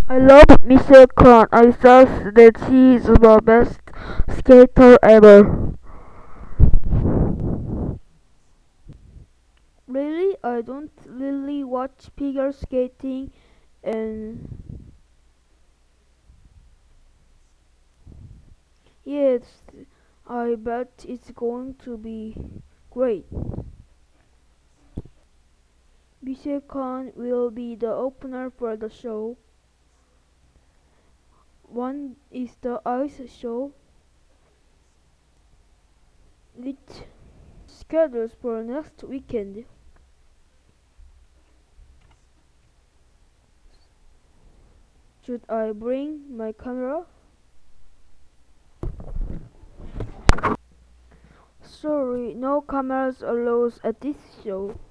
I love Michelle Kwan. I thought that she is the best skater ever. Really, I don't really watch figure skating, and yes, I bet it's going to be great. Michelle Kwan will be the opener for the show. One is the ice show, which scheduled for next weekend. Should I bring my camera? Sorry, no cameras allowed at this show.